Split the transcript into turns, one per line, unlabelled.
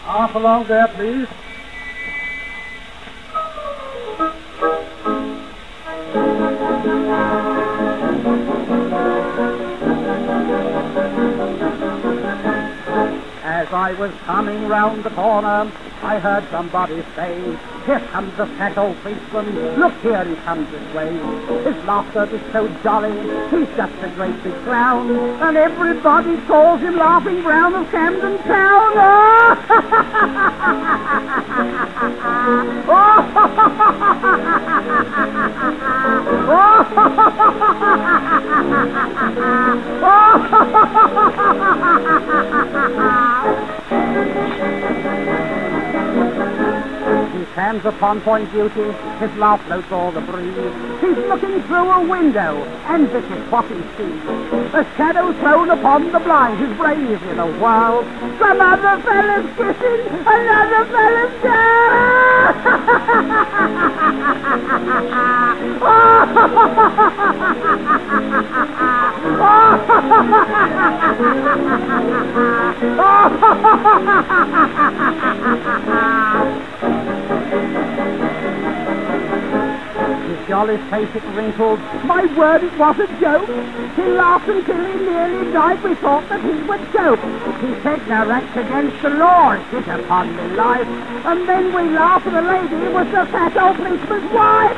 Half along there, please. As I was coming round the corner, I heard somebody say, "Here comes the fat old policeman, look here, he comes this way." His laughter is so jolly, he's just a great big clown, and everybody calls him Laughing Brown of Camden Town. He stands upon Point Beauty, his laugh floats all the breeze. He's looking through a window, and this is what he sees. A shadow thrown upon the blind, his brain is in a whirl. Some other fella's kissing another fella's girl. His jolly face it wrinkled, my word, it was a joke. He laughed until he nearly died, we thought that he would choke. He said, "Now that's against the law, sit upon me life." And then we laughed, and the lady was the fat old policeman's wife.